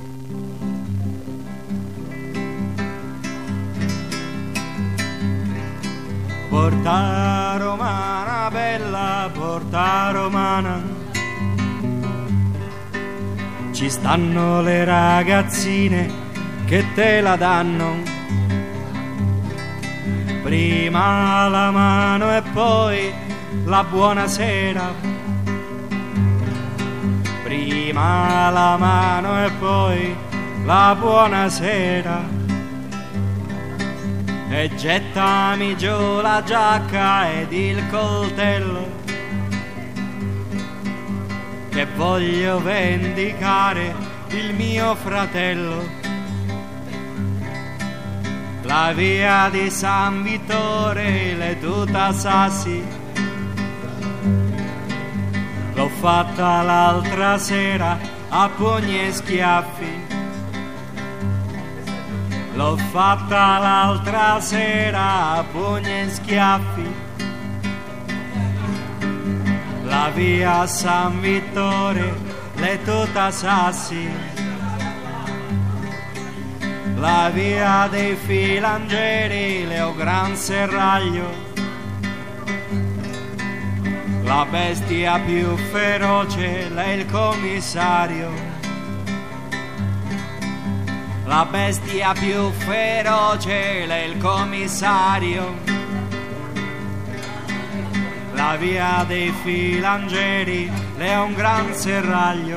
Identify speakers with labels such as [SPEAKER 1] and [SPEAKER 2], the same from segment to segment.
[SPEAKER 1] Porta romana bella, porta romana, ci stanno le ragazzine che te la danno, prima la mano e poi la buonasera, prima la mano e poi la buonasera. E gettami giù la giacca ed il coltello, che voglio vendicare il mio fratello. La via di San Vittore, le tuta sassi, l'ho fatta l'altra sera a pugni e schiaffi. L'ho fatta l'altra sera a pugni e schiaffi. La via San Vittore, le tuta sassi, la via dei Filangieri, Leo Gran Serraglio, la bestia più feroce, lei il commissario. La bestia più feroce, lei il commissario. La via dei Filangieri, lei è un gran serraglio.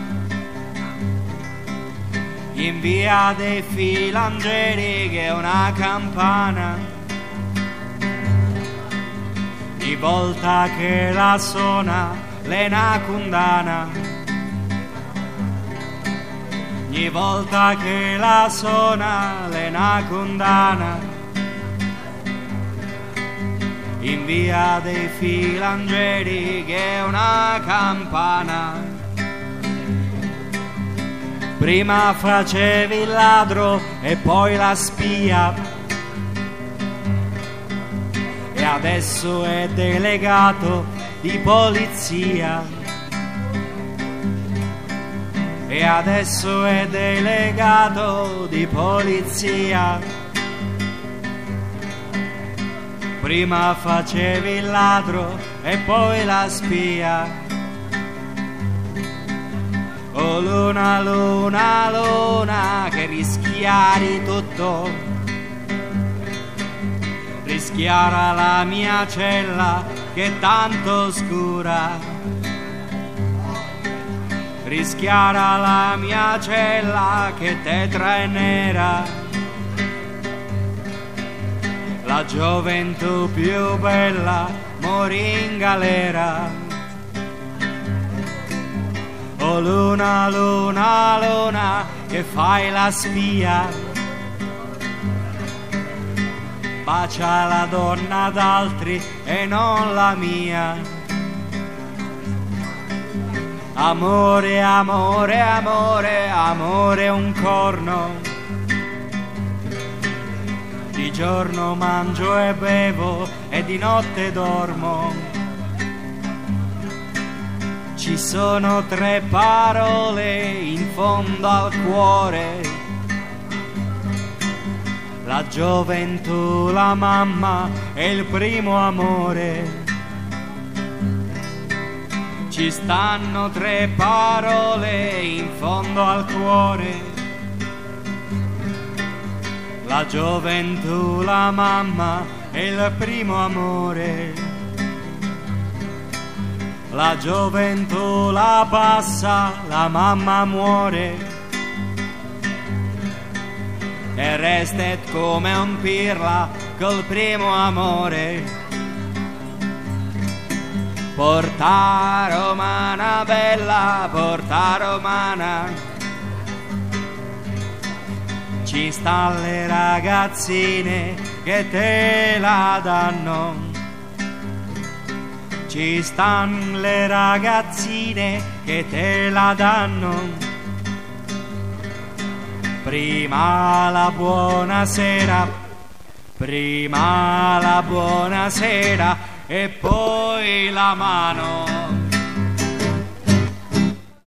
[SPEAKER 1] In via dei Filangieri, che è una campana, di volta che la suona, lei è una cundana. Ogni volta che la suona, l'è una condanna. In via dei Filangieri, che è una campana. Prima facevi il ladro e poi la spia, e adesso è delegato di polizia. E adesso è delegato di polizia. Prima facevi il ladro e poi la spia. Oh luna, luna, luna, che rischiari tutto. Rischiara la mia cella che è tanto scura. Rischiara la mia cella che tetra e nera. La gioventù più bella morì in galera. Oh luna, luna, luna, che fai la spia. Bacia la donna d'altri e non la mia. Amore, amore, amore, amore un corno. Di giorno mangio e bevo e di notte dormo. Ci sono tre parole in fondo al cuore. La gioventù, la mamma e il primo amore. Ci stanno tre parole in fondo al cuore. La gioventù, la mamma e il primo amore. La gioventù la passa, la mamma muore. E restet come un pirla col primo amore. Porta romana bella, porta romana, ci stanno le ragazzine che te la danno. Ci stanno le ragazzine che te la danno. Prima la buonasera, prima la buonasera e poi la mano.